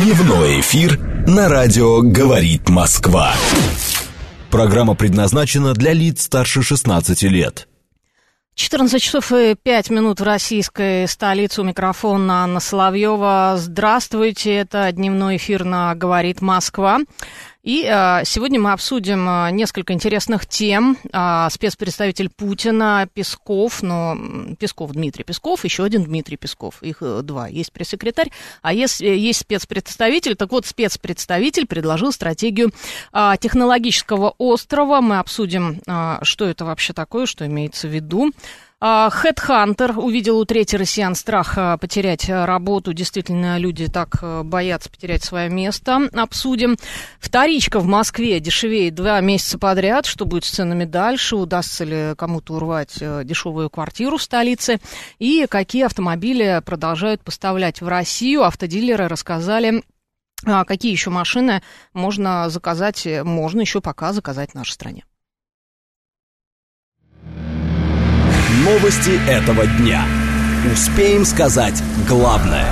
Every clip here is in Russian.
Дневной эфир на радио «Говорит Москва». Программа предназначена для лиц старше 16 лет. 14 часов и 5 минут в российской столице. У микрофона Анна Соловьева. Здравствуйте, это дневной эфир на «Говорит Москва». И сегодня мы обсудим несколько интересных тем. Спецпредставитель Путина Песков, Дмитрий Песков, еще один Дмитрий Песков, их два. Есть пресс-секретарь, а есть спецпредставитель. Так вот, спецпредставитель предложил стратегию технологического острова. Мы обсудим, что это вообще такое, что имеется в виду. HeadHunter увидел у трети россиян страх потерять работу. Действительно, люди так боятся потерять свое место. Обсудим. Вторичка в Москве дешевеет 2 месяца подряд. Что будет с ценами дальше? Удастся ли кому-то урвать дешевую квартиру в столице? И какие автомобили продолжают поставлять в Россию? Автодилеры рассказали, какие еще машины можно еще пока заказать в нашей стране. Новости этого дня. Успеем сказать главное.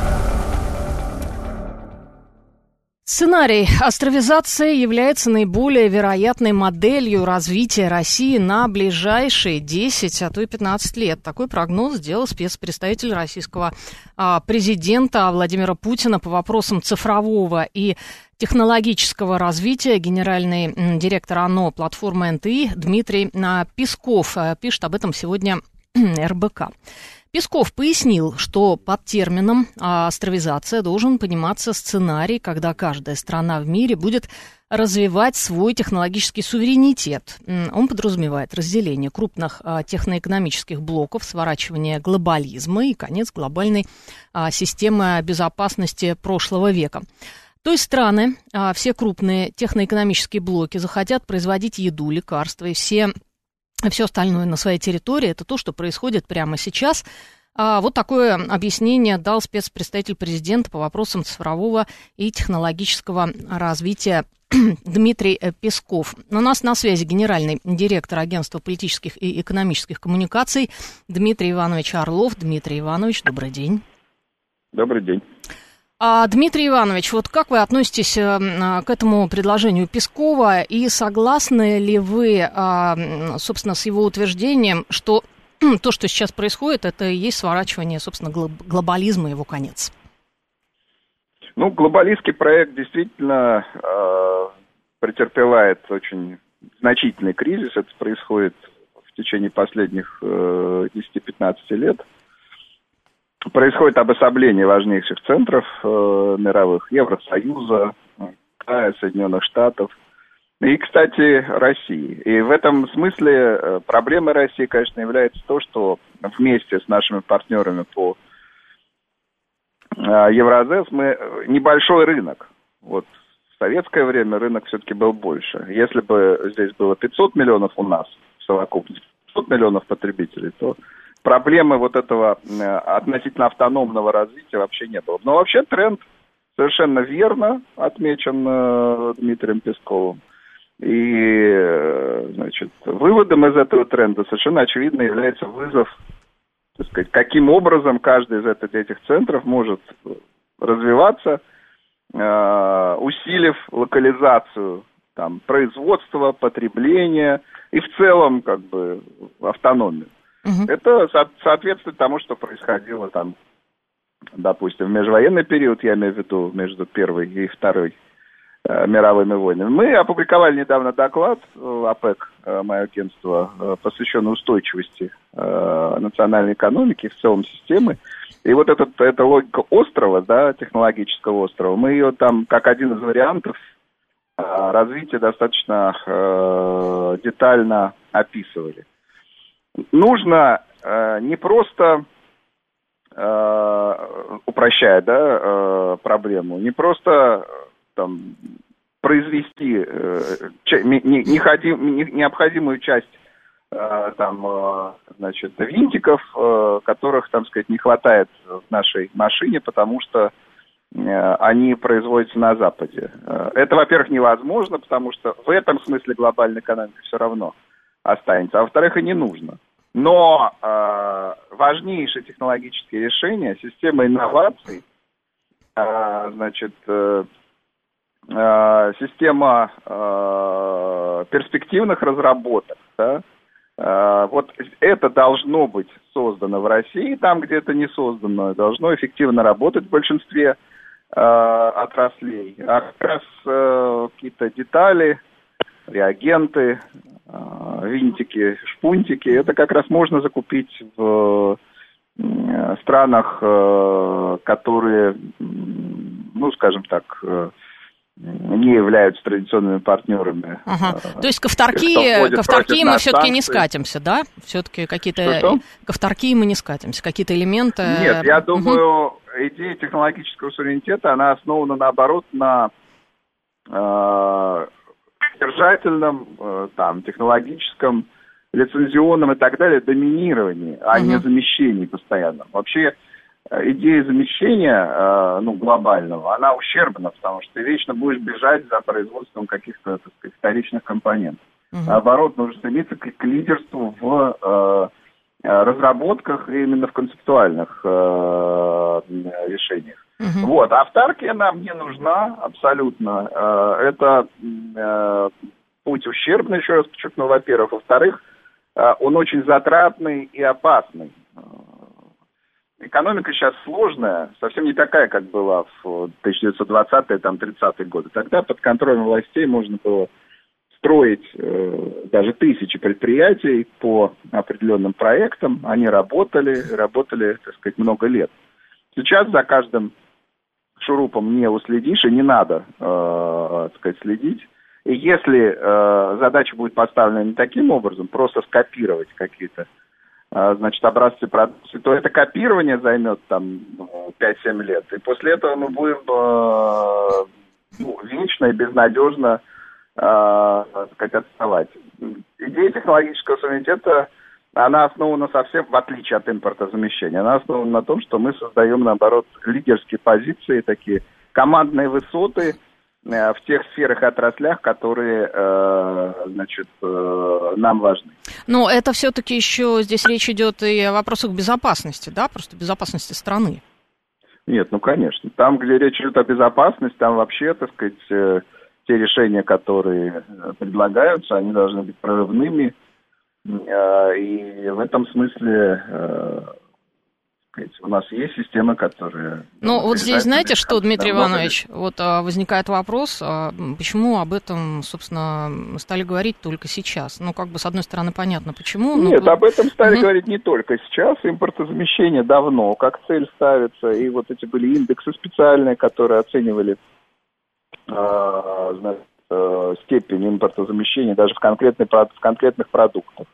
Сценарий островизации является наиболее вероятной моделью развития России на ближайшие 10, а то и 15 лет. Такой прогноз сделал спецпредставитель российского президента Владимира Путина по вопросам цифрового и технологического развития, генеральный директор ОНО платформы НТИ Дмитрий Песков. Пишет об этом сегодня РБК. Песков пояснил, что под термином островизация должен пониматься сценарий, когда каждая страна в мире будет развивать свой технологический суверенитет. Он подразумевает разделение крупных техноэкономических блоков, сворачивание глобализма и конец глобальной системы безопасности прошлого века. То есть страны, все крупные техноэкономические блоки захотят производить еду, лекарства и все остальное на своей территории. Это то, что происходит прямо сейчас. Вот такое объяснение дал спецпредставитель президента по вопросам цифрового и технологического развития Дмитрий Песков. У нас на связи генеральный директор Агентства политических и экономических коммуникаций Дмитрий Иванович Орлов. Дмитрий Иванович, добрый день. Добрый день. Дмитрий Иванович, вот как вы относитесь к этому предложению Пескова и согласны ли вы, собственно, с его утверждением, что то, что сейчас происходит, это и есть сворачивание, собственно, глобализма и его конец? Глобалистский проект действительно претерпевает очень значительный кризис. Это происходит в течение последних 10-15 лет. Происходит обособление важнейших центров мировых, Евросоюза, Китая, Соединенных Штатов и, кстати, России. И в этом смысле проблемой России, конечно, является то, что вместе с нашими партнерами по Евразес мы небольшой рынок. Вот в советское время рынок все-таки был больше. Если бы здесь было 500 миллионов у нас в совокупности, 500 миллионов потребителей, то проблемы вот этого относительно автономного развития вообще не было. Но вообще тренд совершенно верно отмечен Дмитрием Песковым. И, выводом из этого тренда совершенно очевидно является вызов, так сказать, каким образом каждый из этих центров может развиваться, усилив локализацию производства, потребления и в целом автономию. Это соответствует тому, что происходило допустим, в межвоенный период, я имею в виду между Первой и Второй мировыми войнами. Мы опубликовали недавно доклад ОПЕК, мое агентство, посвященный устойчивости национальной экономики, в целом системы. И вот эта логика острова, технологического острова, мы ее как один из вариантов развития достаточно детально описывали. Нужно не просто, упрощая проблему, не просто произвести необходимую часть винтиков, которых, не хватает в нашей машине, потому что они производятся на Западе. Это, во-первых, невозможно, потому что в этом смысле глобальная экономика все равно останется, а во-вторых, и не нужно. Но важнейшие технологические решения, система инноваций, значит, система перспективных разработок, да, вот это должно быть создано в России, там, где это не создано, должно эффективно работать в большинстве отраслей. А как раз какие-то детали, реагенты, винтики, шпунтики, это как раз можно закупить в странах, которые, ну, скажем так, не являются традиционными партнерами. Ага. То есть ко вторки мы все-таки не скатимся, да? Все-таки какие-то... Ко вторки мы не скатимся, какие-то элементы... Нет, я думаю, идея технологического суверенитета, она основана, наоборот, на содержательном, там, технологическом, лицензионном и так далее доминировании, а не замещении постоянном. Вообще, идея замещения, ну, глобального, она ущербна, потому что ты вечно будешь бежать за производством каких-то, так сказать, вторичных компонентов. Наоборот, нужно стремиться к лидерству в разработках, именно в концептуальных решениях. Вот, автаркия нам не нужна абсолютно. Это путь ущербный, еще раз подчеркну, во-первых. Во-вторых, он очень затратный и опасный. Экономика сейчас сложная, совсем не такая, как была в 1920-е, там, 30-е годы. Тогда под контролем властей можно было строить даже тысячи предприятий по определенным проектам. Они работали, так сказать, много лет. Сейчас за каждым шурупом не уследишь, и не надо, так сказать, следить. И если задача будет поставлена не таким образом, просто скопировать какие-то, значит, образцы продукции, то это копирование займет там 5-7 лет. И после этого мы будем вечно и безнадежно, так сказать, отставать. Идея технологического суверенитета, она основана совсем, в отличие от импортозамещения, она основана на том, что мы создаем, наоборот, лидерские позиции, такие командные высоты в тех сферах и отраслях, которые, значит, нам важны. Но это все-таки еще здесь речь идет и о вопросах безопасности, да, просто безопасности страны. Нет, ну, конечно. Там, где речь идет о безопасности, там вообще, так сказать, те решения, которые предлагаются, они должны быть прорывными. И в этом смысле у нас есть системы, которые... Ну, вот здесь, знаете что, Дмитрий Иванович, вот возникает вопрос, почему об этом, собственно, стали говорить только сейчас? Ну, как бы, с одной стороны, понятно, почему. Но... Нет, об этом стали говорить не только сейчас. Импортозамещение давно как цель ставится, и вот эти были индексы специальные, которые оценивали, степень импортозамещения даже в конкретных продуктах.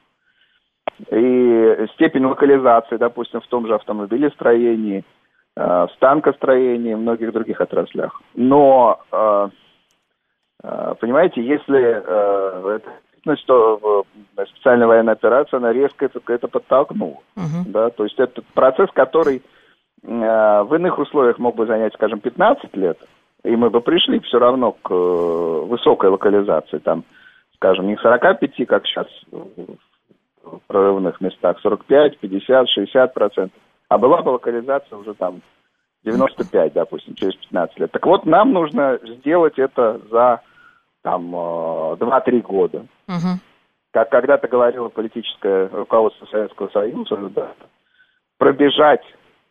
И степень локализации, допустим, в том же автомобилестроении, в станкостроении и многих других отраслях. Но, понимаете, если что специальная военная операция, она резко это подтолкнула. Да? То есть это процесс, который в иных условиях мог бы занять, скажем, 15 лет, и мы бы пришли все равно к высокой локализации, там, скажем, не 45, как сейчас в прорывных местах, 45, 50, 60%, а была бы локализация уже там 95, допустим, через 15 лет. Так вот, нам нужно сделать это за там 2-3 года. Как когда-то говорило политическое руководство Советского Союза, да, пробежать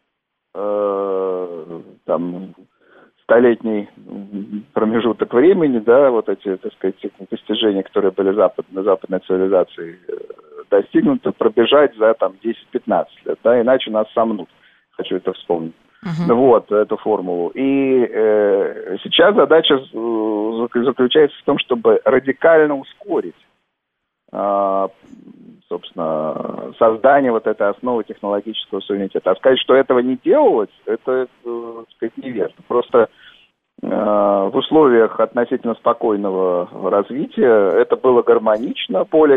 там столетний промежуток времени, да, вот эти, так сказать, достижения, которые были на западной цивилизации достигнуты, пробежать за там 10-15 лет, да, иначе нас сомнут. Хочу это вспомнить. Вот, эту формулу. И сейчас задача заключается в том, чтобы радикально ускорить, собственно, создание вот этой основы технологического суверенитета. А сказать, что этого не делалось, это, так сказать, неверно. Просто в условиях относительно спокойного развития это было гармонично, более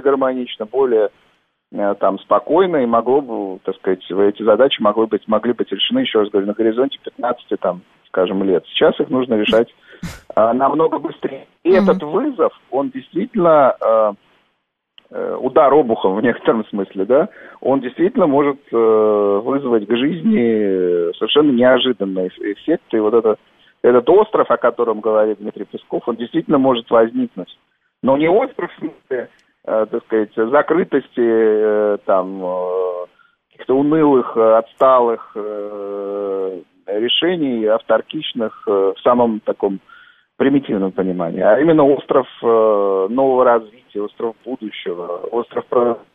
там спокойно, и могло бы, так сказать, эти задачи могли быть решены, еще раз говорю, на горизонте 15, там, скажем, лет. Сейчас их нужно решать намного быстрее. И этот вызов, он действительно удар обухом в некотором смысле, да, он действительно может вызвать к жизни совершенно неожиданные эффекты. И вот этот остров, о котором говорит Дмитрий Песков, он действительно может возникнуть. Но не остров в смысле, так сказать, закрытости, каких-то унылых, отсталых решений, авторких в самом таком примитивном понимании, а именно остров нового развития, остров будущего, остров...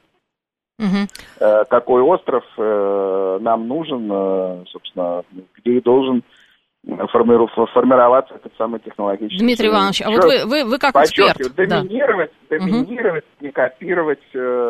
Какой остров нам нужен, собственно, где должен формироваться этот самый технологический... Дмитрий Иванович, а вот вы как эксперт... Доминировать, не копировать,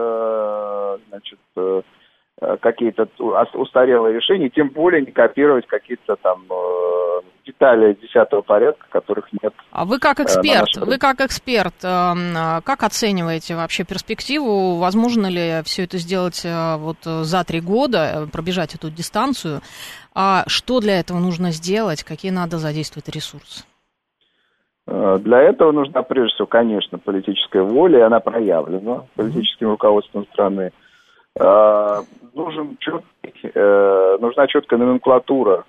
какие-то устарелые решения, тем более не копировать какие-то там детали 10-го порядка, которых нет. А вы как эксперт, как оцениваете вообще перспективу? Возможно ли все это сделать вот за 3 года, пробежать эту дистанцию? А что для этого нужно сделать? Какие надо задействовать ресурсы? Для этого нужна, прежде всего, конечно, политическая воля, и она проявлена политическим руководством страны. Нужна четкая номенклатура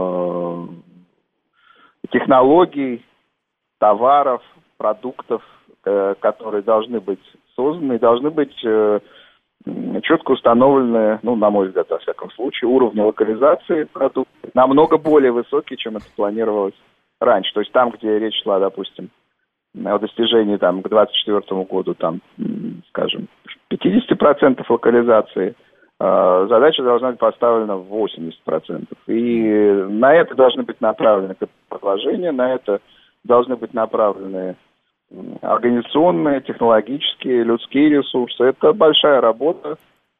технологий, товаров, продуктов, которые должны быть созданы, должны быть четко установлены, на мой взгляд, во всяком случае, уровни локализации продуктов намного более высокие, чем это планировалось раньше. То есть там, где речь шла, допустим, о достижении к 2024 году, скажем, 50% локализации, задача должна быть поставлена в 80%. И на это должны быть направлены предложения, на это должны быть направлены организационные, технологические, людские ресурсы. Это большая работа.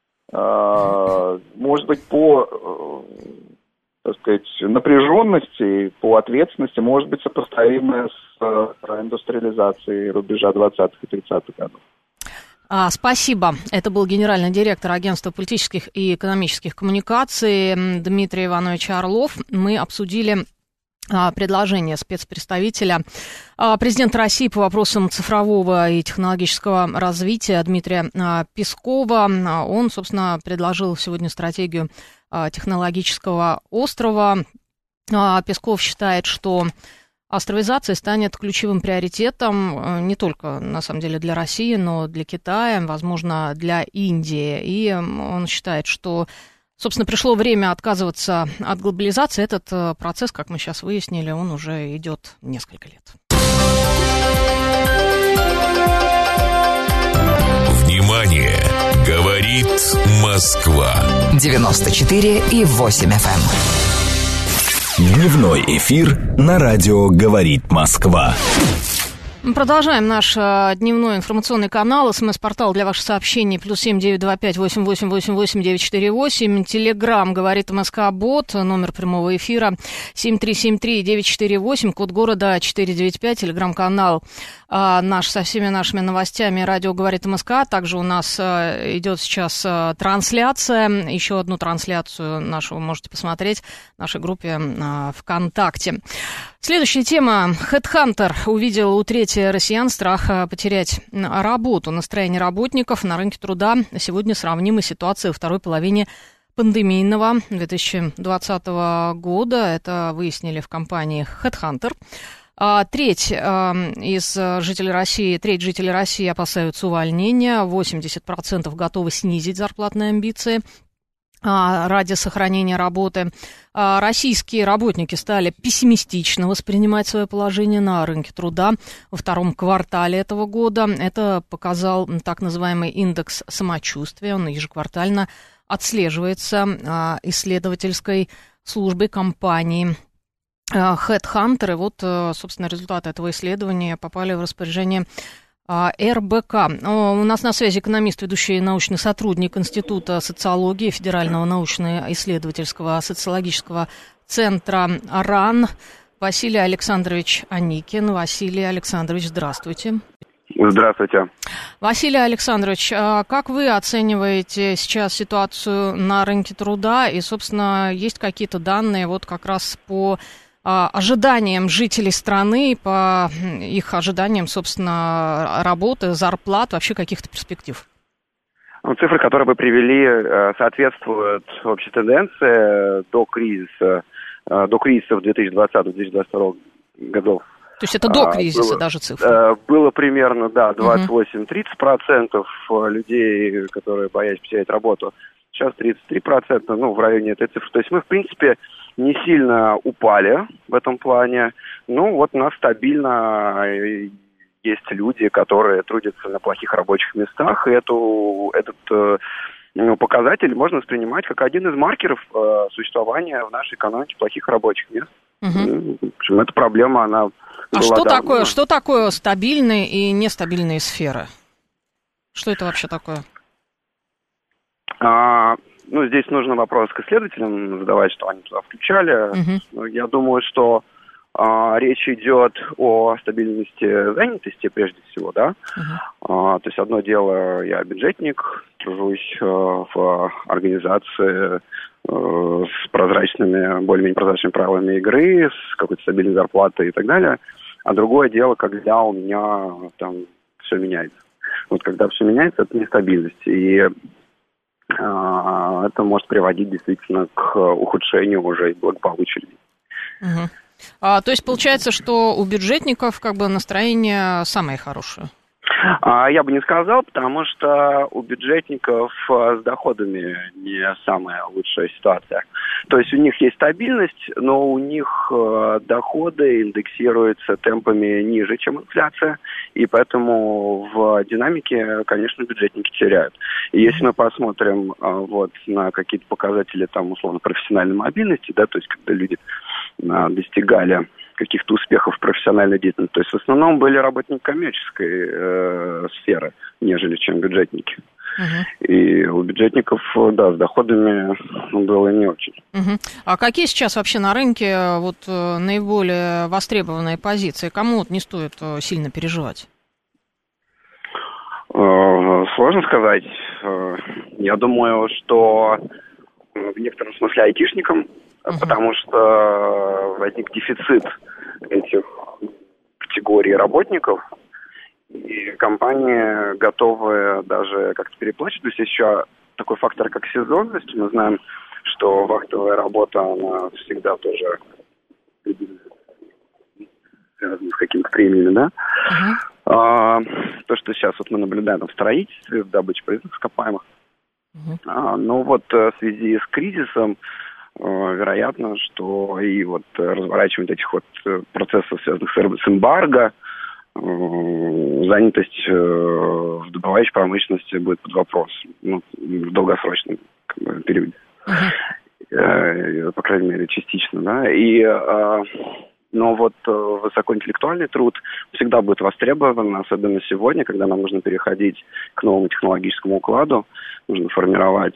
Может быть, по, напряженности, по ответственности, может быть, сопоставимая с индустриализацией рубежа 20-х и 30-х годов. Спасибо. Это был генеральный директор Агентства политических и экономических коммуникаций Дмитрий Иванович Орлов. Мы обсудили предложение спецпредставителя президента России по вопросам цифрового и технологического развития Дмитрия Пескова. Он, собственно, предложил сегодня стратегию технологического острова. Песков считает, что островизация станет ключевым приоритетом не только, на самом деле, для России, но для Китая, возможно, для Индии. И он считает, что, собственно, пришло время отказываться от глобализации. Этот процесс, как мы сейчас выяснили, он уже идет несколько лет. Внимание! Говорит Москва. 94,8 FM. Дневной эфир на радио «Говорит Москва». Мы продолжаем наш дневной информационный канал. СМС-портал для ваших сообщений +7 925 8888 948. Телеграм «Говорит МСК-бот». Номер прямого эфира 7373948. Код города 495. Телеграм-канал наш со всеми нашими новостями. Радио «Говорит МСК». Также у нас идет сейчас трансляция. Еще одну трансляцию нашу вы можете посмотреть в нашей группе ВКонтакте. Следующая тема. HeadHunter увидел у трети россиян страх потерять работу. Настроение работников на рынке труда сегодня сравнимы с ситуацией во второй половине пандемийного 2020 года. Это выяснили в компании HeadHunter. Треть жителей России опасаются увольнения. 80% готовы снизить зарплатные амбиции ради сохранения работы. Российские работники стали пессимистично воспринимать свое положение на рынке труда во втором квартале этого года. Это показал так называемый индекс самочувствия. Он ежеквартально отслеживается исследовательской службой компании HeadHunter. И вот, собственно, результаты этого исследования попали в распоряжение РБК. У нас на связи экономист, ведущий научный сотрудник Института социологии Федерального научно-исследовательского социологического центра РАН Василий Александрович Аникин. Василий Александрович, здравствуйте. Здравствуйте. Василий Александрович, как вы оцениваете сейчас ситуацию на рынке труда? И, собственно, есть какие-то данные вот как раз по ожиданиям жителей страны, по их ожиданиям, собственно, работы, зарплат, вообще каких-то перспектив? Цифры, которые бы привели, соответствуют общей тенденции до кризиса в 2020-2022 годов. То есть это до кризиса даже цифры? Было примерно, 28-30% людей, которые боялись потерять работу. Сейчас 33%, в районе этой цифры. То есть мы, в принципе, не сильно упали в этом плане. У нас стабильно есть люди, которые трудятся на плохих рабочих местах, и этот показатель можно воспринимать как один из маркеров существования в нашей экономике плохих рабочих мест. В общем, эта проблема, она была что такое стабильные и нестабильные сферы? Что это вообще такое? Здесь нужно вопрос к исследователям задавать, что они туда включали. Я думаю, что речь идет о стабильности занятости прежде всего, да. То есть одно дело, я бюджетник, тружусь в организации с прозрачными, более-менее прозрачными правилами игры, с какой-то стабильной зарплатой и так далее. А другое дело, когда у меня там все меняется. Когда все меняется, это нестабильность. И это может приводить действительно к ухудшению уже благополучия людей. То есть получается, что у бюджетников настроение самое хорошее? Я бы не сказал, потому что у бюджетников с доходами не самая лучшая ситуация. То есть у них есть стабильность, но у них доходы индексируются темпами ниже, чем инфляция, и поэтому в динамике, конечно, бюджетники теряют. И если мы посмотрим на какие-то показатели, условно, профессиональной мобильности, да, то есть когда люди достигали каких-то успехов в профессиональной деятельности. То есть в основном были работники коммерческой сферы, нежели чем бюджетники. И у бюджетников, с доходами было не очень. А какие сейчас вообще на рынке наиболее востребованные позиции? Кому не стоит сильно переживать? Сложно сказать. Я думаю, что в некотором смысле айтишникам, потому что возник дефицит этих категорий работников, и компании готовы даже как-то переплачивать. То есть еще такой фактор, как сезонность. Мы знаем, что вахтовая работа, она всегда тоже связана с какими-то премиями, да? То, что сейчас мы наблюдаем в строительстве, в добыче полезных ископаемых. В связи с кризисом вероятно, что и разворачивание этих процессов, связанных с эмбарго, занятость в добывающей промышленности будет под вопрос, в долгосрочном периоде. По крайней мере, частично, да. Но высокоинтеллектуальный труд всегда будет востребован, особенно сегодня, когда нам нужно переходить к новому технологическому укладу, нужно формировать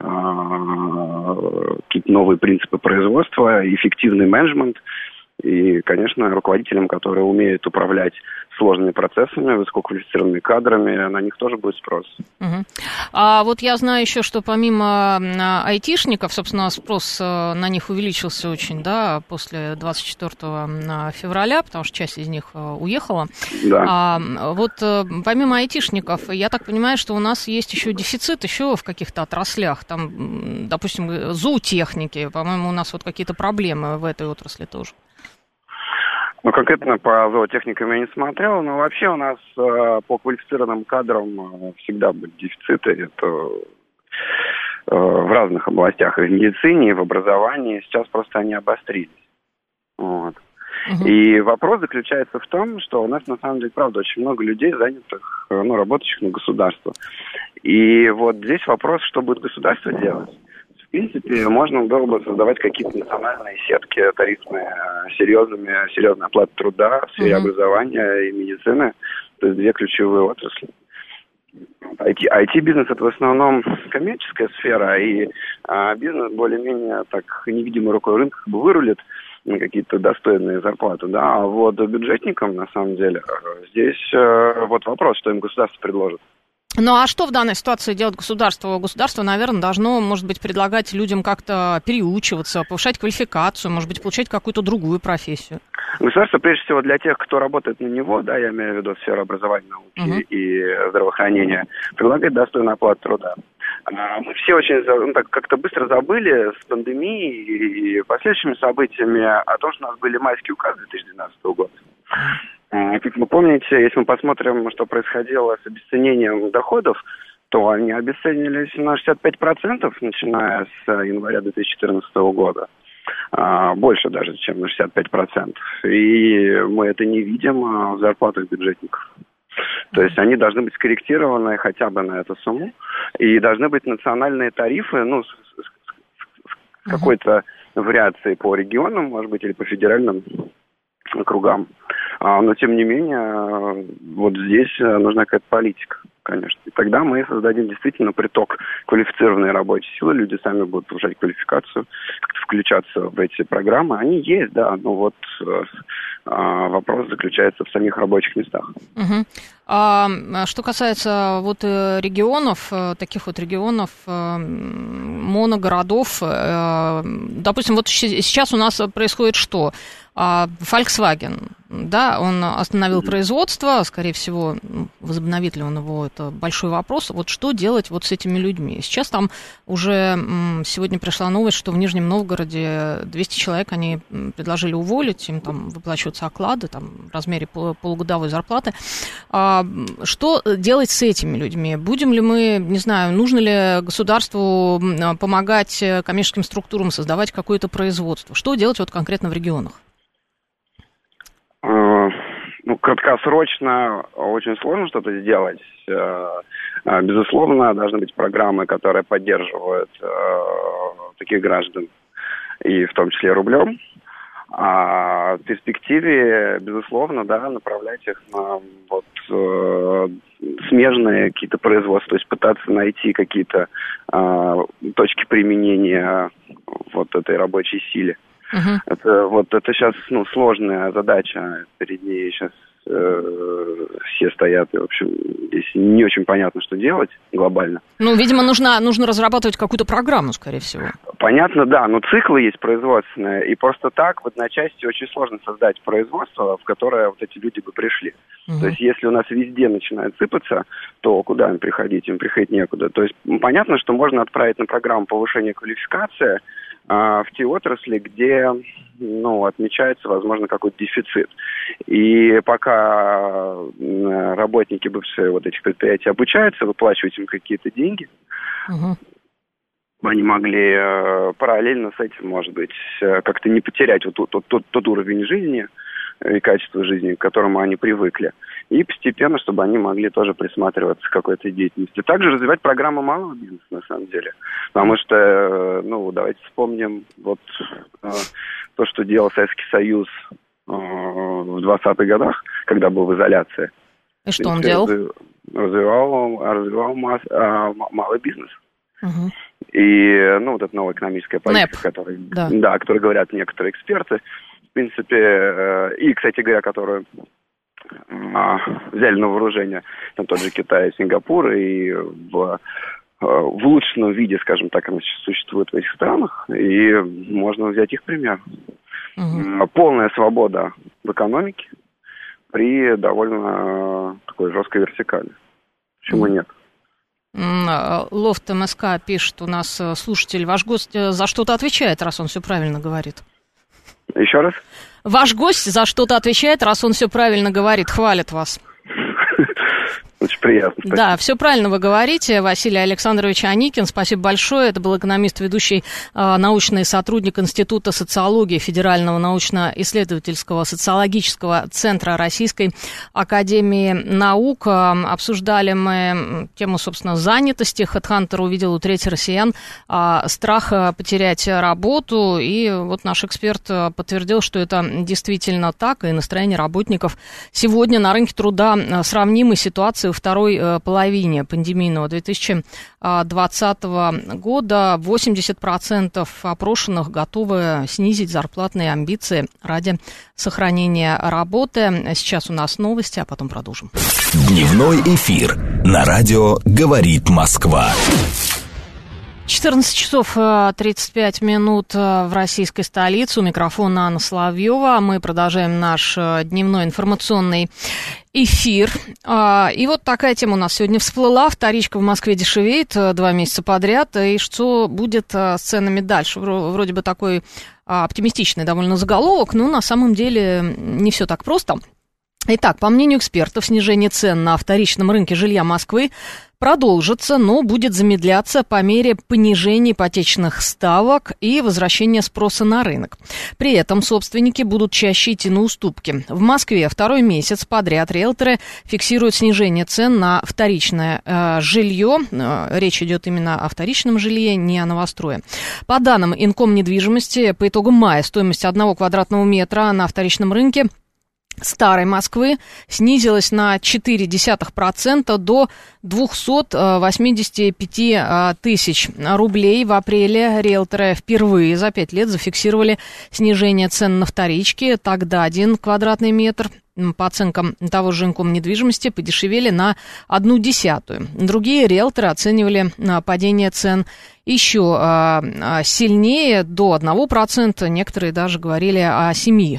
какие-то новые принципы производства, эффективный менеджмент. И, конечно, руководителям, которые умеют управлять сложными процессами, высококвалифицированными кадрами, на них тоже будет спрос. А я знаю еще, что помимо айтишников, собственно, спрос на них увеличился очень, да, после 24 февраля, потому что часть из них уехала. Да. Помимо айтишников, я так понимаю, что у нас есть еще дефицит еще в каких-то отраслях, там, допустим, зоотехники, по-моему, у нас какие-то проблемы в этой отрасли тоже. Конкретно по зоотехникам я не смотрел, но вообще у нас по квалифицированным кадрам всегда будут дефициты. Это в разных областях, и в медицине, и в образовании. Сейчас просто они обострились. И вопрос заключается в том, что у нас на самом деле, правда, очень много людей, занятых, работающих на государство. И здесь вопрос, что будет государство делать. В принципе, можно было бы создавать какие-то национальные сетки тарифные, серьезной оплаты труда в сфере образования и медицины. То есть две ключевые отрасли. IT-бизнес – это в основном коммерческая сфера, и бизнес более-менее так невидимой рукой рынка вырулит на какие-то достойные зарплаты. Да? А бюджетникам, на самом деле, здесь вопрос, что им государство предложит. Ну, а что в данной ситуации делать государство? Государство, наверное, должно, может быть, предлагать людям как-то переучиваться, повышать квалификацию, может быть, получать какую-то другую профессию. Государство, прежде всего, для тех, кто работает на него, да, я имею в виду сферу образования, науки и здравоохранения, предлагает достойную оплату труда. Мы все очень как-то быстро забыли с пандемией и последующими событиями о том, что у нас были майские указы 2012 года. Как вы помните, если мы посмотрим, что происходило с обесценением доходов, то они обесценились на 65%, начиная с января 2014 года. Больше даже, чем на 65%. И мы это не видим в зарплатах бюджетников. То есть они должны быть скорректированы хотя бы на эту сумму. И должны быть национальные тарифы, ну, с какой-то вариацией по регионам, может быть, или по федеральным округам. Но, тем не менее, вот здесь нужна какая-то политика, конечно. И тогда мы создадим действительно приток квалифицированной рабочей силы. Люди сами будут повышать квалификацию, как-то включаться в эти программы. Они есть, да, но вот вопрос заключается в самих рабочих местах. Что касается вот регионов, таких вот регионов, моногородов, допустим, вот сейчас у нас происходит что? Volkswagen, да, он остановил производство, скорее всего, возобновит ли он его, это большой вопрос. Вот что делать вот с этими людьми? Сейчас там уже сегодня пришла новость, что в Нижнем Новгороде 200 человек они предложили уволить, им там выплачиваются оклады там, в размере полугодовой зарплаты. Что делать с этими людьми? Будем ли мы, не знаю, нужно ли государству помогать коммерческим структурам создавать какое-то производство? Что делать вот конкретно в регионах? Ну, краткосрочно очень сложно что-то сделать. Безусловно, должны быть программы, которые поддерживают таких граждан, и в том числе рублем. А в перспективе, безусловно, да, направлять их на вот, смежные какие-то производства, то есть пытаться найти какие-то точки применения вот этой рабочей силе. Это сейчас сложная задача, перед ней сейчас все стоят, и, в общем, здесь не очень понятно, что делать глобально. Ну, видимо, нужно разрабатывать какую-то программу, скорее всего. Понятно, да, но циклы есть производственные, и просто так в одночасье очень сложно создать производство, в которое вот эти люди бы пришли. То есть, если у нас везде начинает сыпаться, то куда им приходить? Им приходить некуда. То есть, понятно, что можно отправить на программу повышения квалификации в те отрасли, где, отмечается, возможно, какой-то дефицит. И пока работники бывшие вот этих предприятий обучаются, выплачивать им какие-то деньги, они могли параллельно с этим, может быть, как-то не потерять вот тот уровень жизни и качество жизни, к которому они привыкли. И постепенно, чтобы они могли тоже присматриваться к какой-то деятельности. Также развивать программу малого бизнеса, на самом деле. Потому что, давайте вспомним вот то, что делал Советский Союз в 20-х годах, когда был в изоляции. И что он делал? Развивал малый бизнес. И, вот эта новая экономическая политика, о которой говорят некоторые эксперты, в принципе, и, кстати говоря, которую взяли на вооружение там тот же Китай, Сингапур, и в улучшенном виде, скажем так, она существует в этих странах, и можно взять их пример. Полная свобода в экономике при довольно такой жесткой вертикали. Почему нет? Лофт МСК пишет у нас слушатель, ваш гость за что-то отвечает, раз он все правильно говорит. Еще раз? Ваш гость за что-то отвечает, раз он все правильно говорит, хвалит вас. Очень приятно. Спасибо. Да, все правильно вы говорите, Василий Александрович Аникин. Спасибо большое. Это был экономист, ведущий научный сотрудник Института социологии Федерального научно-исследовательского социологического центра Российской академии наук. Обсуждали мы тему, собственно, занятости. HeadHunter увидел у трети россиян страх потерять работу. И вот наш эксперт подтвердил, что это действительно так. И настроение работников сегодня на рынке труда сравнимы ситуации во второй половине пандемийного 2020 года 80% опрошенных готовы снизить зарплатные амбиции ради сохранения работы. Сейчас у нас новости, а потом продолжим. Дневной эфир на радио «Говорит Москва». 14 часов 35 минут в российской столице. У микрофона Анна Соловьева. Мы продолжаем наш дневной информационный эфир. И вот такая тема у нас сегодня всплыла. Вторичка в Москве дешевеет 2 месяца подряд. И что будет с ценами дальше? Вроде бы такой оптимистичный довольно заголовок, но на самом деле не все так просто. Итак, по мнению экспертов, снижение цен на вторичном рынке жилья Москвы продолжится, но будет замедляться по мере понижения ипотечных ставок и возвращения спроса на рынок. При этом собственники будут чаще идти на уступки. В Москве второй месяц подряд риэлторы фиксируют снижение цен на вторичное жилье. Речь идет именно о вторичном жилье, не о новострое. По данным Инкомнедвижимости, по итогам мая стоимость 1 квадратного метра на вторичном рынке Старой Москвы снизилась на 0,4% до 285 тысяч рублей. В апреле риэлторы впервые за 5 лет зафиксировали снижение цен на вторичке. Тогда 1 квадратный метр, по оценкам того же Инкомнедвижимости, подешевели на 0,1. Другие риэлторы оценивали падение цен еще сильнее, до 1%. Некоторые даже говорили о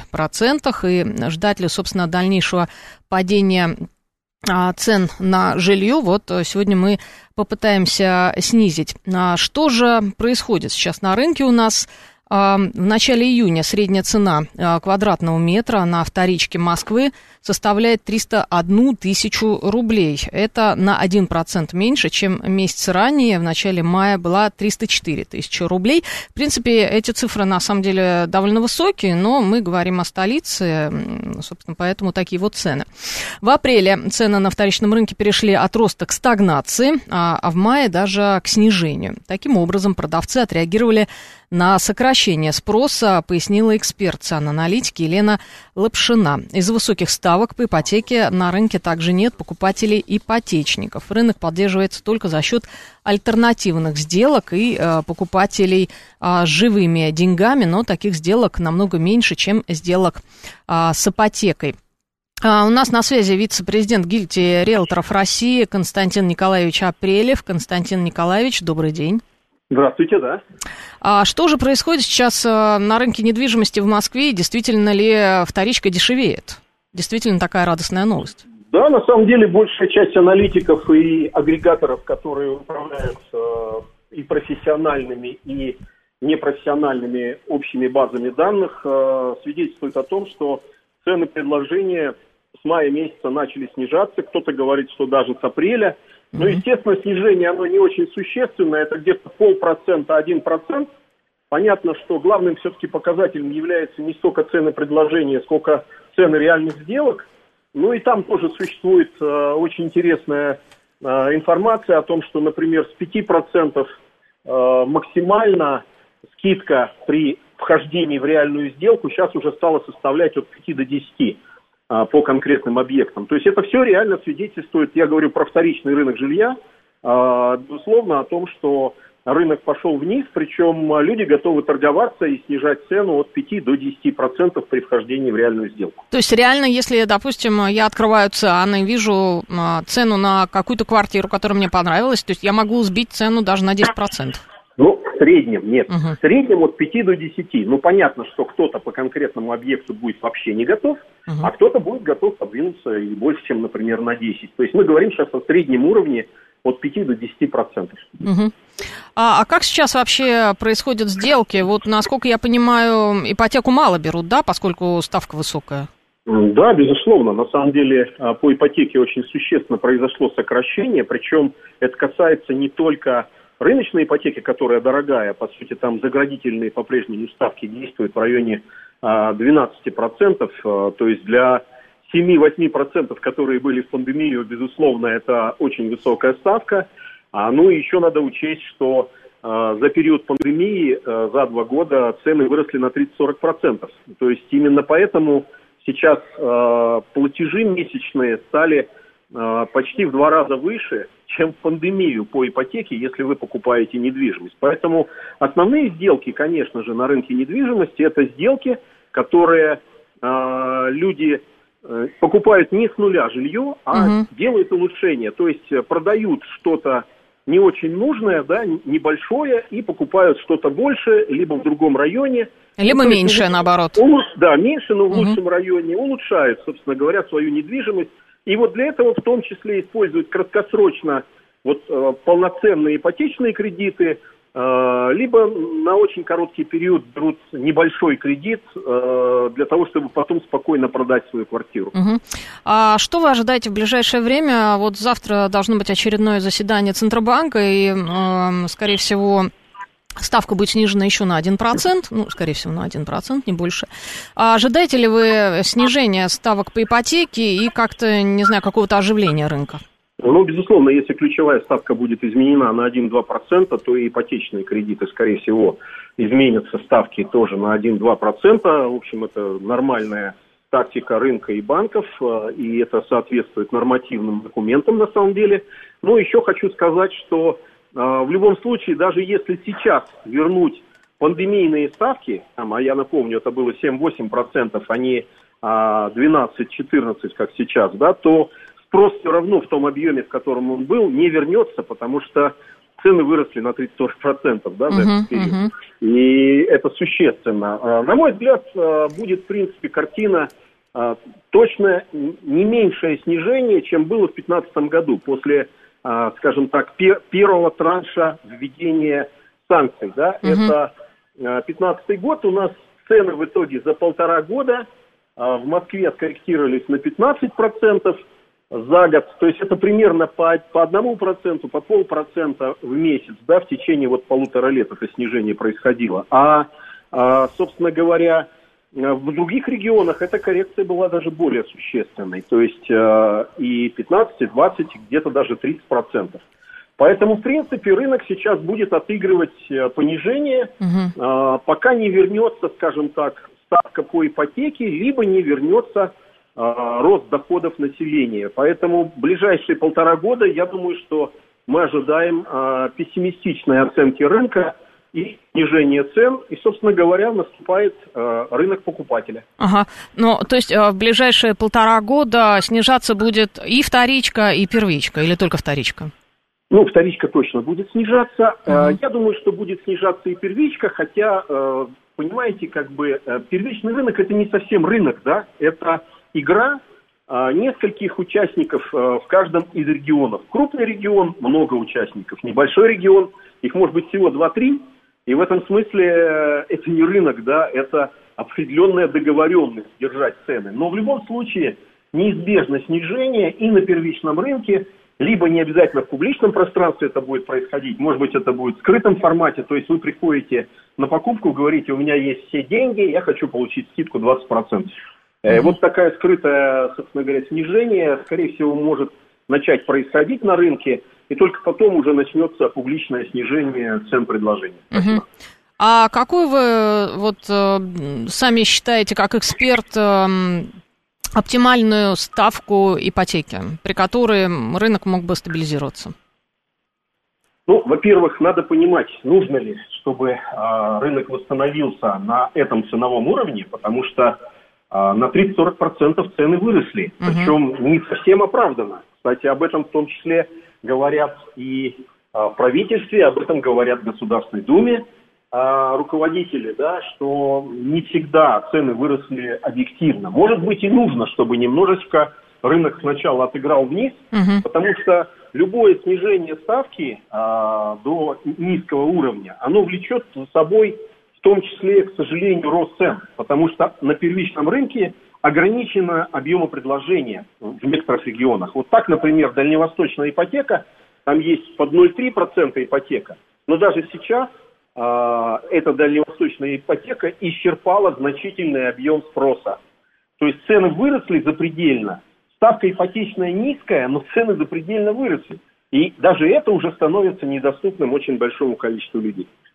7%. И ждать ли, собственно, дальнейшего падения цен на жилье, вот сегодня мы попытаемся снизить. Что же происходит сейчас на рынке у нас? В начале июня средняя цена квадратного метра на вторичке Москвы составляет 301 тысячу рублей. Это на 1% меньше, чем месяц ранее. В начале мая была 304 тысячи рублей. В принципе, эти цифры на самом деле довольно высокие, но мы говорим о столице, собственно, поэтому такие вот цены. В апреле цены на вторичном рынке перешли от роста к стагнации, а в мае даже к снижению. Таким образом, продавцы отреагировали на сокращение спроса, пояснила эксперт цен-аналитики Елена Лапшина. Из-за высоких ставок по ипотеке на рынке также нет покупателей-ипотечников. Рынок поддерживается только за счет альтернативных сделок и покупателей с живыми деньгами, но таких сделок намного меньше, чем сделок с ипотекой. У нас на связи вице-президент гильдии риэлторов России Константин Николаевич Апрелев. Константин Николаевич, добрый день. Здравствуйте, да. Что же происходит сейчас на рынке недвижимости в Москве? Действительно ли вторичка дешевеет? Действительно такая радостная новость? Да, на самом деле большая часть аналитиков и агрегаторов, которые управляют и профессиональными, и непрофессиональными общими базами данных, свидетельствует о том, что цены предложения с мая месяца начали снижаться. Кто-то говорит, что даже с апреля. Но, естественно, снижение, оно не очень существенное, это где-то 0,5%, 1%. Понятно, что главным все-таки показателем является не столько цены предложения, сколько цены реальных сделок. Ну и там тоже существует очень интересная информация о том, что, например, с 5% максимально скидка при вхождении в реальную сделку сейчас уже стала составлять от 5 до 10%. По конкретным объектам. То есть это все реально свидетельствует, я говорю про вторичный рынок жилья, безусловно, о том, что рынок пошел вниз, причем люди готовы торговаться и снижать цену от 5 до 10% при вхождении в реальную сделку. То есть реально, если, допустим, я открываю ЦИАН и вижу цену на какую-то квартиру, которая мне понравилась, то есть я могу сбить цену даже на 10%? Ну, в среднем нет. В среднем от 5 до 10. Ну, понятно, что кто-то по конкретному объекту будет вообще не готов, а кто-то будет готов подвинуться и больше, чем, например, на 10. То есть мы говорим сейчас о среднем уровне от 5 до 10%. А как сейчас вообще происходят сделки? Вот, насколько я понимаю, ипотеку мало берут, да, поскольку ставка высокая? Да, безусловно. На самом деле по ипотеке очень существенно произошло сокращение, причем это касается не только рыночной ипотеки, которая дорогая, по сути, там заградительные по-прежнему ставки действуют в районе 12%, то есть для 7-8%, которые были в пандемию, безусловно, это очень высокая ставка. Ну и еще надо учесть, что за период пандемии за 2 года цены выросли на 30-40%. То есть именно поэтому сейчас платежи месячные стали почти в 2 раза выше, чем в пандемию по ипотеке, если вы покупаете недвижимость. Поэтому основные сделки, конечно же, на рынке недвижимости, это сделки, которые люди покупают не с нуля жилье, а делают улучшения. То есть продают что-то не очень нужное, да, небольшое, и покупают что-то большее, либо в другом районе. Либо меньшее, наоборот. Да, меньше, но в лучшем районе улучшают, собственно говоря, свою недвижимость. И вот для этого в том числе используют краткосрочно полноценные ипотечные кредиты, либо на очень короткий период берут небольшой кредит для того, чтобы потом спокойно продать свою квартиру. А что вы ожидаете в ближайшее время? Вот завтра должно быть очередное заседание Центробанка, и, скорее всего, ставка будет снижена еще на 1%, ну, скорее всего, на 1%, не больше. А ожидаете ли вы снижения ставок по ипотеке и как-то, не знаю, какого-то оживления рынка? Ну, безусловно, если ключевая ставка будет изменена на 1-2%, то и ипотечные кредиты, скорее всего, изменятся ставки тоже на 1-2%. В общем, это нормальная тактика рынка и банков, и это соответствует нормативным документам на самом деле. Но еще хочу сказать, что в любом случае, даже если сейчас вернуть пандемийные ставки, а я напомню, это было 7-8%, а не 12-14%, как сейчас, да, то спрос все равно в том объеме, в котором он был, не вернется, потому что цены выросли на 30-40%, да, за этот период. И это существенно. На мой взгляд, будет, в принципе, картина точно не меньшее снижение, чем было в 2015 году, после, скажем так, первого транша введения санкций. Да? Это 2015 год, у нас цены в итоге за 1,5 года в Москве скорректировались на 15% за год, то есть это примерно по 1%, по 0,5% в месяц, да, в течение 1,5 лет это снижение происходило. Собственно говоря, в других регионах эта коррекция была даже более существенной, то есть и 15, и 20, где-то даже 30%. Поэтому, в принципе, рынок сейчас будет отыгрывать понижение, пока не вернется, скажем так, ставка по ипотеке, либо не вернется рост доходов населения. Поэтому в ближайшие 1,5 года, я думаю, что мы ожидаем пессимистичной оценки рынка и снижение цен, и, собственно говоря, наступает рынок покупателя. Ну, то есть в ближайшие 1,5 года снижаться будет и вторичка, и первичка, или только вторичка? Ну, вторичка точно будет снижаться. Я думаю, что будет снижаться и первичка, хотя, понимаете, как бы первичный рынок – это не совсем рынок, да, это игра нескольких участников в каждом из регионов. Крупный регион – много участников, небольшой регион – их может быть всего 2-3, и в этом смысле это не рынок, да, это определенная договоренность держать цены. Но в любом случае неизбежно снижение и на первичном рынке, либо не обязательно в публичном пространстве это будет происходить, может быть, это будет в скрытом формате, то есть вы приходите на покупку, говорите, у меня есть все деньги, я хочу получить скидку 20%. Вот такая скрытое, собственно говоря, снижение, скорее всего, может начать происходить на рынке, и только потом уже начнется публичное снижение цен предложения. А какую вы сами считаете, как эксперт, оптимальную ставку ипотеки, при которой рынок мог бы стабилизироваться? Ну, во-первых, надо понимать, нужно ли, чтобы рынок восстановился на этом ценовом уровне, потому что на 30-40% цены выросли, причем не совсем оправданно. Кстати, об этом в том числе говорят и в правительстве, об этом говорят в Государственной Думе руководители, да, что не всегда цены выросли объективно. Может быть и нужно, чтобы немножечко рынок сначала отыграл вниз, потому что любое снижение ставки до низкого уровня, оно влечет за собой в том числе, к сожалению, рост цен, потому что на первичном рынке ограничено объема предложения в некоторых регионах. Вот так, например, дальневосточная ипотека, там есть под 0,3% ипотека, но даже сейчас эта дальневосточная ипотека исчерпала значительный объем спроса. То есть цены выросли запредельно, ставка ипотечная низкая, но цены запредельно выросли. И даже это уже становится недоступным очень большому количеству людей.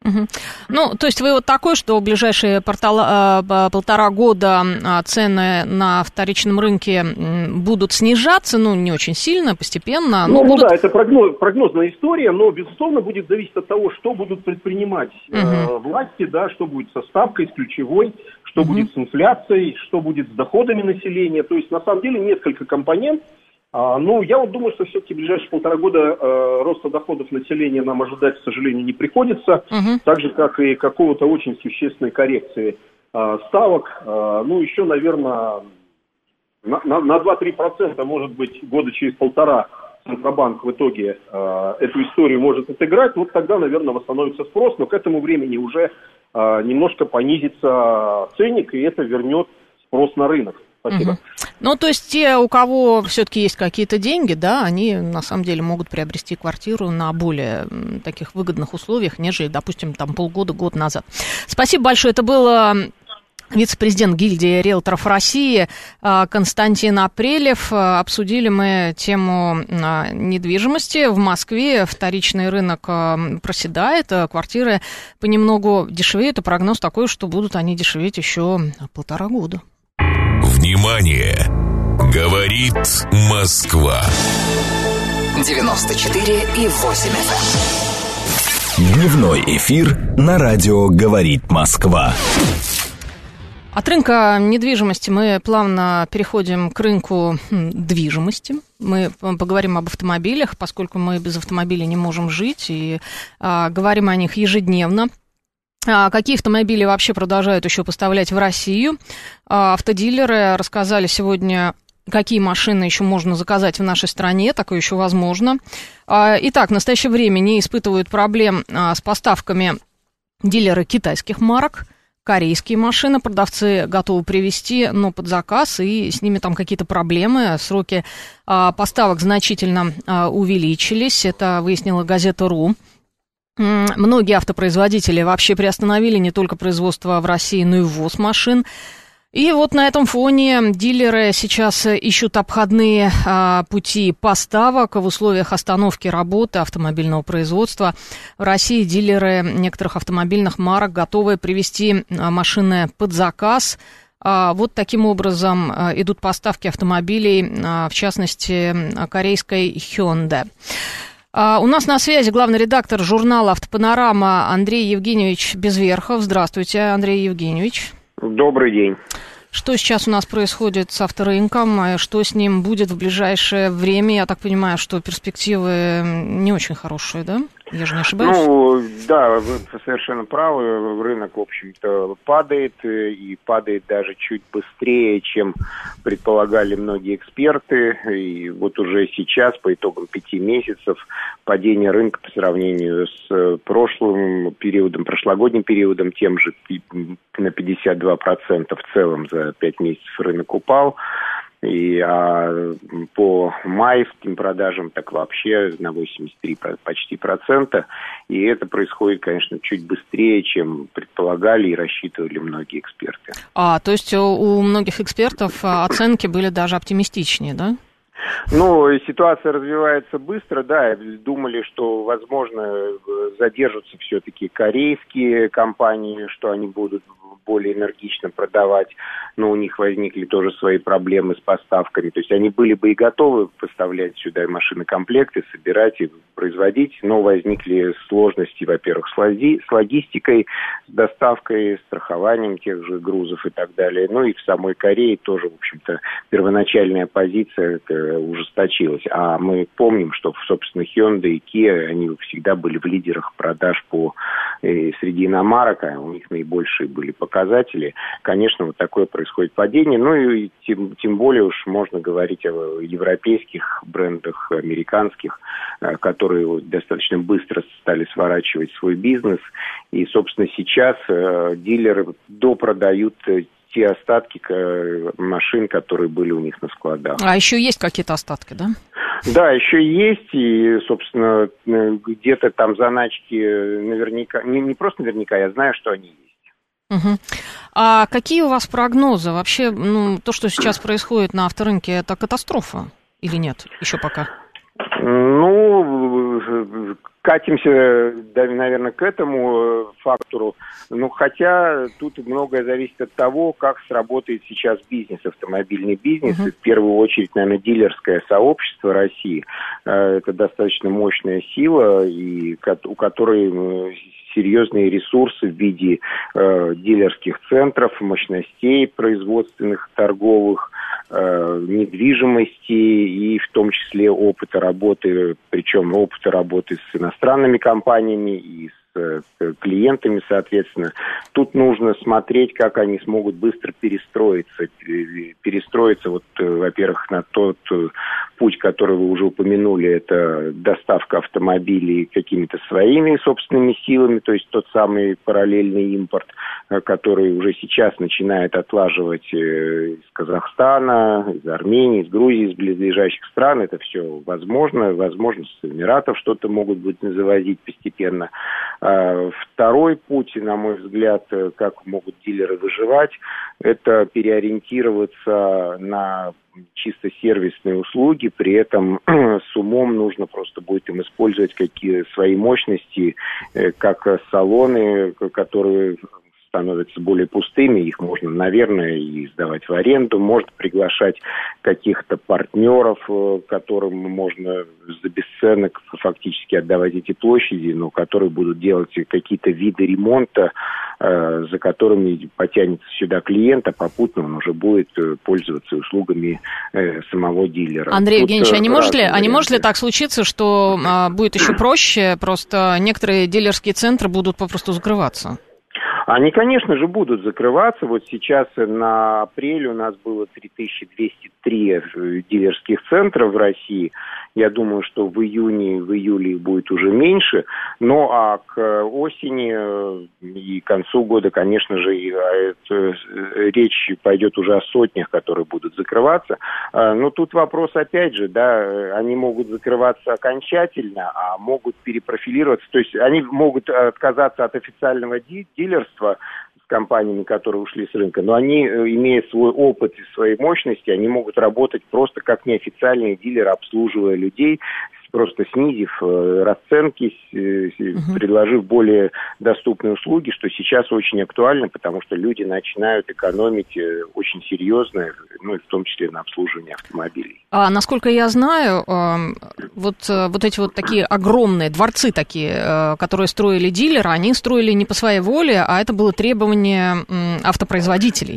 Угу. Ну, то есть вы вот такой, что в ближайшие полтора года цены на вторичном рынке будут снижаться, ну, не очень сильно, постепенно. Ну, будут... да, это прогнозная история, но, безусловно, будет зависеть от того, что будут предпринимать власти, да, что будет со ставкой, с ключевой, что будет с инфляцией, что будет с доходами населения. То есть, на самом деле, несколько компонентов. Ну, я вот думаю, что все-таки в ближайшие полтора года роста доходов населения нам ожидать, к сожалению, не приходится. Так же, как и какого-то очень существенной коррекции ставок. Ну, еще, наверное, на 2-3%, может быть, года через полтора Центробанк в итоге эту историю может отыграть. Вот тогда, наверное, восстановится спрос, но к этому времени уже немножко понизится ценник, и это вернет спрос на рынок. Спасибо. Ну, то есть те, у кого все-таки есть какие-то деньги, да, они на самом деле могут приобрести квартиру на более таких выгодных условиях, нежели, допустим, там год назад. Спасибо большое. Это был вице-президент гильдии риэлторов России Константин Апрелев. Обсудили мы тему недвижимости. В Москве вторичный рынок проседает, квартиры понемногу дешевеют, и прогноз такой, что будут они дешеветь еще полтора года. Внимание! Говорит Москва. 94,8 FM. Дневной эфир на радио «Говорит Москва». От рынка недвижимости мы плавно переходим к рынку движимости. Мы поговорим об автомобилях, поскольку мы без автомобилей не можем жить, и говорим о них ежедневно. Какие автомобили вообще продолжают еще поставлять в Россию? Автодилеры рассказали сегодня, какие машины еще можно заказать в нашей стране, такое еще возможно. Итак, в настоящее время не испытывают проблем с поставками дилеры китайских марок. Корейские машины продавцы готовы привезти, но под заказ, и с ними там какие-то проблемы. Сроки поставок значительно увеличились, это выяснила газета.ру. Многие автопроизводители вообще приостановили не только производство в России, но и ввоз машин. И вот на этом фоне дилеры сейчас ищут обходные пути поставок в условиях остановки работы автомобильного производства. В России дилеры некоторых автомобильных марок готовы привезти машины под заказ. Вот таким образом идут поставки автомобилей, в частности, корейской Hyundai. У нас на связи главный редактор журнала «Автопанорама» Андрей Евгеньевич Безверхов. Здравствуйте, Андрей Евгеньевич. Добрый день. Что сейчас у нас происходит с авторынком? Что с ним будет в ближайшее время? Я так понимаю, что перспективы не очень хорошие, да? Я же не ошибаюсь? Ну, да, вы совершенно правы. Рынок, в общем-то, падает, и падает даже чуть быстрее, чем предполагали многие эксперты. И вот уже сейчас, по итогам 5 месяцев, падение рынка по сравнению с прошлогодним периодом, тем же на 52% в целом за 5 месяцев рынок упал. По майским продажам так вообще на 83 почти процента. И это происходит, конечно, чуть быстрее, чем предполагали и рассчитывали многие эксперты. То есть у многих экспертов оценки были даже оптимистичнее, да? Ну, ситуация развивается быстро, да. Думали, что, возможно, задержатся все-таки корейские компании, что они будут более энергично продавать, но у них возникли тоже свои проблемы с поставками. То есть они были бы и готовы поставлять сюда машины-комплекты, собирать и производить, но возникли сложности, во-первых, с логистикой, с доставкой, страхованием тех же грузов и так далее. Ну и в самой Корее тоже, в общем-то, первоначальная позиция ужесточилась. А мы помним, что, собственно, Hyundai и Kia, они всегда были в лидерах продаж среди иномарок, а у них наибольшие были показатели. Конечно, вот такое происходит падение. Ну и тем более уж можно говорить о европейских брендах, американских, которые достаточно быстро стали сворачивать свой бизнес. И, собственно, сейчас дилеры допродают те остатки машин, которые были у них на складах. А еще есть какие-то остатки, да? Да, еще есть, и, собственно, где-то там заначки наверняка, не просто наверняка, я знаю, что они есть. Угу. А какие у вас прогнозы? Вообще, то, что сейчас происходит на авторынке, это катастрофа или нет? Еще пока. Ну, катимся, да, наверное, к этому фактору. Ну, хотя тут многое зависит от того, как сработает сейчас бизнес, автомобильный бизнес. И в первую очередь, наверное, дилерское сообщество России. Это достаточно мощная сила, и у которой серьезные ресурсы в виде дилерских центров, мощностей производственных, торговых, недвижимости и в том числе опыта работы, причем опыта работы с иностранными компаниями и с клиентами, соответственно. Тут нужно смотреть, как они смогут быстро перестроиться, вот, во-первых, на тот путь, который вы уже упомянули, это доставка автомобилей какими-то своими собственными силами, то есть тот самый параллельный импорт, который уже сейчас начинает отлаживать из Казахстана, из Армении, из Грузии, из близлежащих стран. Это все возможно. Возможно, с Эмиратов что-то могут быть завозить постепенно. Второй путь, на мой взгляд, как могут дилеры выживать, это переориентироваться на чисто сервисные услуги, при этом с умом нужно просто будет им использовать какие свои мощности, как салоны, которые становятся более пустыми, их можно, наверное, и сдавать в аренду, можно приглашать каких-то партнеров, которым можно за бесценок фактически отдавать эти площади, но которые будут делать какие-то виды ремонта, за которыми потянется сюда клиент, а попутно он уже будет пользоваться услугами самого дилера. Андрей Евгеньевич, а не может ли так случиться, что будет еще проще, просто некоторые дилерские центры будут попросту закрываться? Они, конечно же, будут закрываться. Вот сейчас на апрель у нас было 3203 дилерских центра в России. Я думаю, что в июне, в июле их будет уже меньше. Ну, а к осени и к концу года, конечно же, речь пойдет уже о сотнях, которые будут закрываться. Но тут вопрос, опять же, да, они могут закрываться окончательно, а могут перепрофилироваться. То есть они могут отказаться от официального дилерства с компаниями, которые ушли с рынка, но они, имея свой опыт и свои мощности, они могут работать просто как неофициальные дилеры, обслуживая людей, просто снизив расценки, предложив более доступные услуги, что сейчас очень актуально, потому что люди начинают экономить очень серьезно, ну и в том числе на обслуживании автомобилей. А насколько я знаю, вот эти вот такие огромные дворцы такие, которые строили дилеры, они строили не по своей воле, а это было требование автопроизводителей.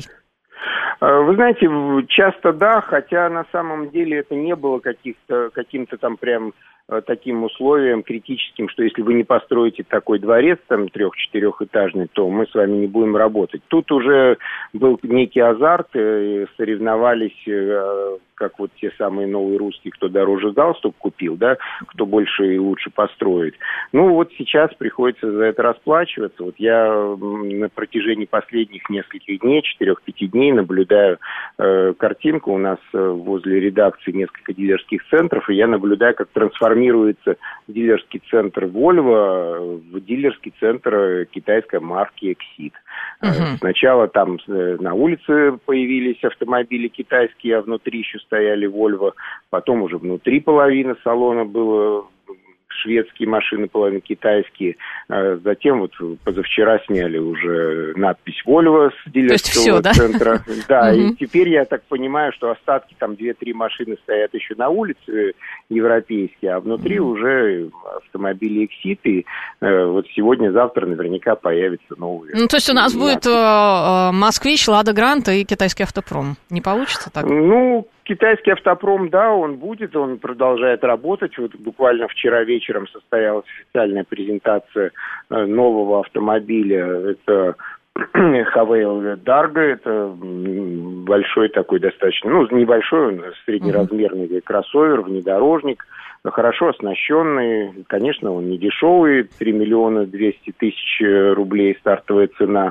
Вы знаете, часто да, хотя на самом деле это не было каким-то там прям таким условием критическим, что если вы не построите такой дворец, там, 3-4-этажный, то мы с вами не будем работать. Тут уже был некий азарт, соревновались, как вот те самые новые русские, кто дороже галстук купил, да, кто больше и лучше построит. Ну, вот сейчас приходится за это расплачиваться. Вот я на протяжении последних нескольких дней, 4-5 дней наблюдаю картинку. У нас возле редакции несколько дилерских центров, и я наблюдаю, как трансформируется дилерский центр Volvo в дилерский центр китайской марки Exit. Сначала там на улице появились автомобили китайские, а внутри еще стояли Volvo. Потом уже внутри половина салона было шведские машины, половина китайские. Затем вот позавчера сняли уже надпись Volvo с дилерского центра. Да, и теперь я так понимаю, что остатки там 2-3 машины стоят еще на улице европейские, а внутри уже автомобили Exit. И вот сегодня-завтра наверняка появятся новые. Ну, то есть у нас будет Москвич, Лада Гранта и китайский автопром. Не получится так? Ну, китайский автопром, да, он будет, он продолжает работать. Вот буквально вчера вечером состоялась официальная презентация нового автомобиля. Это Хавейл Дарго, это большой такой достаточно, ну, небольшой, он среднеразмерный кроссовер, внедорожник, хорошо оснащенный, конечно, он не дешевый, 3 200 000 рублей стартовая цена,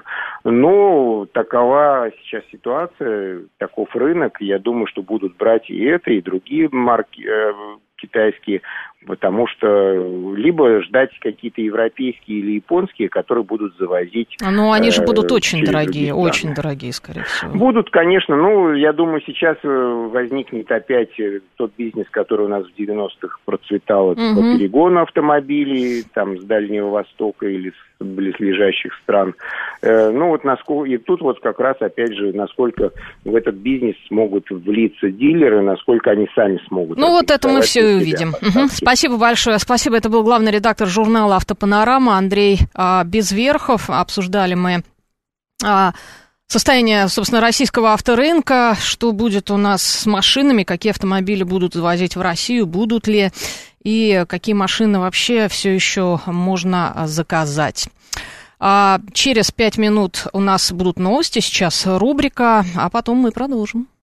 но такова сейчас ситуация, таков рынок, я думаю, что будут брать и это, и другие марки китайские, Потому что либо ждать какие-то европейские или японские, которые будут завозить... Ну, они же будут очень дорогие, скорее всего. Будут, конечно. Ну, я думаю, сейчас возникнет опять тот бизнес, который у нас в 90-х процветал, это по перегону автомобилей, там, с Дальнего Востока или с близлежащих стран. Ну, вот насколько... И тут вот как раз, опять же, насколько в этот бизнес смогут влиться дилеры, насколько они сами смогут. Ну, вот это мы все и увидим. Спасибо большое. Спасибо. Это был главный редактор журнала «Автопанорама» Андрей Безверхов. Обсуждали мы состояние, собственно, российского авторынка, что будет у нас с машинами, какие автомобили будут завозить в Россию, будут ли, и какие машины вообще все еще можно заказать. Через 5 минут у нас будут новости, сейчас рубрика, а потом мы продолжим.